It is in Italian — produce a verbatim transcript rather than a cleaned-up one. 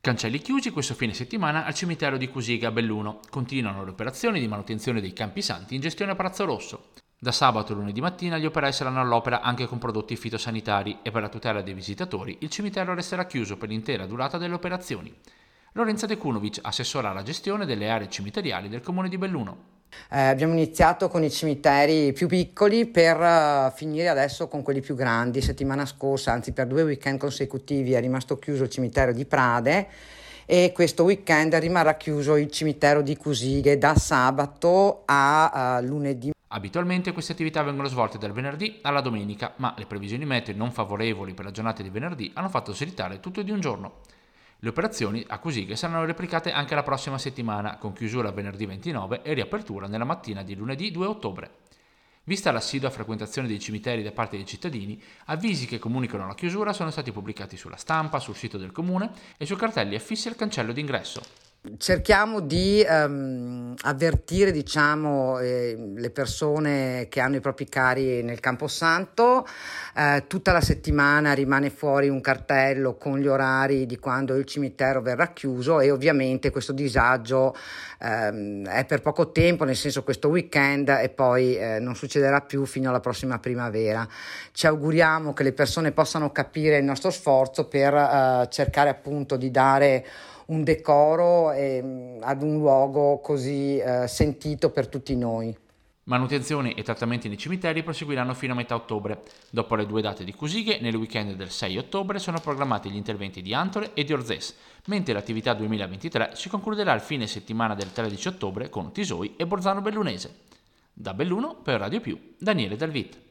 Cancelli chiusi questo fine settimana al cimitero di Cusiga a Belluno. Continuano le operazioni di manutenzione dei campi santi in gestione a Palazzo Rosso. Da sabato e lunedì mattina gli operai saranno all'opera anche con prodotti fitosanitari e per la tutela dei visitatori il cimitero resterà chiuso per l'intera durata delle operazioni. Lorenza Dekunovic, assessora alla gestione delle aree cimiteriali del comune di Belluno. Eh, abbiamo iniziato con i cimiteri più piccoli per uh, finire adesso con quelli più grandi. Settimana scorsa, anzi per due weekend consecutivi, è rimasto chiuso il cimitero di Prade e questo weekend rimarrà chiuso il cimitero di Cusighe da sabato a uh, lunedì. Abitualmente queste attività vengono svolte dal venerdì alla domenica, ma le previsioni meteo non favorevoli per la giornata di venerdì hanno fatto slittare tutto di un giorno. Le operazioni a Cusighe saranno replicate anche la prossima settimana, con chiusura venerdì ventinove e riapertura nella mattina di lunedì due ottobre. Vista l'assidua frequentazione dei cimiteri da parte dei cittadini, avvisi che comunicano la chiusura sono stati pubblicati sulla stampa, sul sito del comune e su cartelli affissi al cancello d'ingresso. Cerchiamo di um, avvertire diciamo, eh, le persone che hanno i propri cari nel Camposanto. Eh, tutta la settimana rimane fuori un cartello con gli orari di quando il cimitero verrà chiuso e ovviamente questo disagio ehm, è per poco tempo, nel senso questo weekend e poi eh, non succederà più fino alla prossima primavera. Ci auguriamo che le persone possano capire il nostro sforzo per eh, cercare appunto di dare un decoro eh, ad un luogo così eh, sentito per tutti noi. Manutenzioni e trattamenti nei cimiteri proseguiranno fino a metà ottobre. Dopo le due date di Cusighe, nel weekend del sei ottobre sono programmati gli interventi di Antole e di Orzès, mentre l'attività duemilaventitré si concluderà il fine settimana del tredici ottobre con Tisoi e Bolzano Bellunese. Da Belluno per Radio Più, Daniele Dalvit.